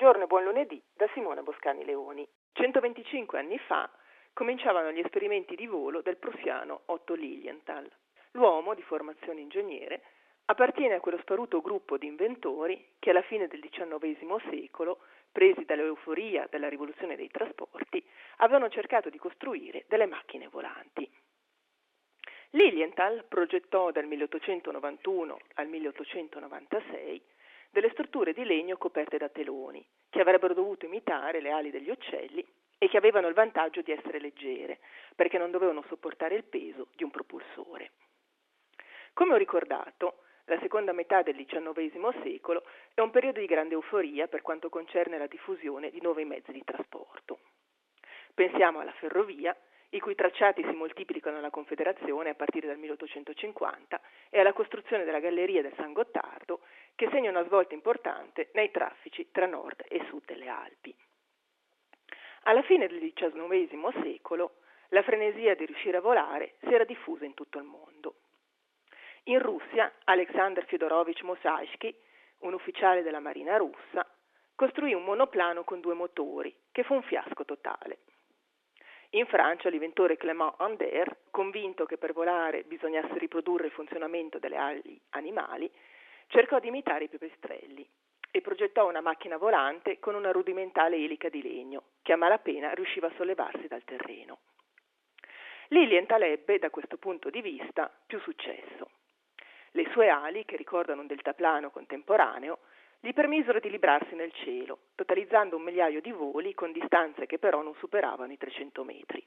Buongiorno e buon lunedì da Simona Boscani Leoni. 125 anni fa cominciavano gli esperimenti di volo del prussiano Otto Lilienthal. L'uomo, di formazione ingegnere, appartiene a quello sparuto gruppo di inventori che alla fine del XIX secolo, presi dall'euforia della rivoluzione dei trasporti, avevano cercato di costruire delle macchine volanti. Lilienthal progettò dal 1891 al 1896 delle strutture di legno coperte da teloni, che avrebbero dovuto imitare le ali degli uccelli e che avevano il vantaggio di essere leggere, perché non dovevano sopportare il peso di un propulsore. Come ho ricordato, la seconda metà del XIX secolo è un periodo di grande euforia per quanto concerne la diffusione di nuovi mezzi di trasporto. Pensiamo alla ferrovia, i cui tracciati si moltiplicano alla Confederazione a partire dal 1850, e alla costruzione della galleria del San Gottardo, che segna una svolta importante nei traffici tra nord e sud delle Alpi. Alla fine del XIX secolo, la frenesia di riuscire a volare si era diffusa in tutto il mondo. In Russia, Alexander Fyodorovich Mosaïsky, un ufficiale della Marina russa, costruì un monoplano con 2 motori, che fu un fiasco totale. In Francia l'inventore Clément Ander, convinto che per volare bisognasse riprodurre il funzionamento delle ali animali, cercò di imitare i pipistrelli e progettò una macchina volante con una rudimentale elica di legno, che a malapena riusciva a sollevarsi dal terreno. Lilienthal ebbe, da questo punto di vista, più successo. Le sue ali, che ricordano un deltaplano contemporaneo, gli permisero di librarsi nel cielo, totalizzando 1 migliaio di voli con distanze che però non superavano i 300 metri.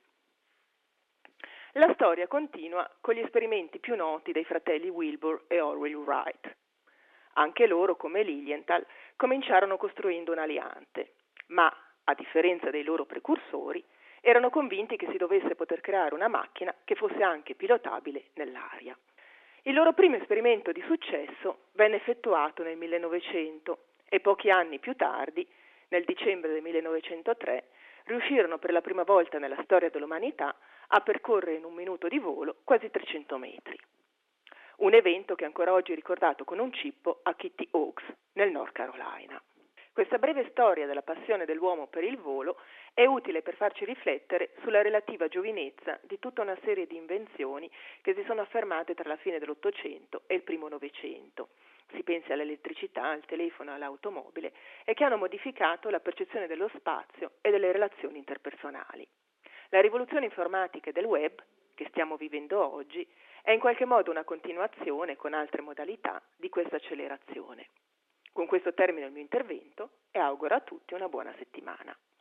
La storia continua con gli esperimenti più noti dei fratelli Wilbur e Orville Wright. Anche loro, come Lilienthal, cominciarono costruendo un aliante, ma, a differenza dei loro precursori, erano convinti che si dovesse poter creare una macchina che fosse anche pilotabile nell'aria. Il loro primo esperimento di successo venne effettuato nel 1900 e pochi anni più tardi, nel dicembre del 1903, riuscirono per la prima volta nella storia dell'umanità a percorrere in 1 minuto di volo quasi 300 metri. Un evento che ancora oggi è ricordato con un cippo a Kitty Hawks, nel North Carolina. Questa breve storia della passione dell'uomo per il volo è utile per farci riflettere sulla relativa giovinezza di tutta una serie di invenzioni che si sono affermate tra la fine dell'Ottocento e il primo Novecento. Si pensi all'elettricità, al telefono, all'automobile, e che hanno modificato la percezione dello spazio e delle relazioni interpersonali. La rivoluzione informatica e del web, che stiamo vivendo oggi, è in qualche modo una continuazione, con altre modalità, di questa accelerazione. Con questo termino il mio intervento e auguro a tutti una buona settimana.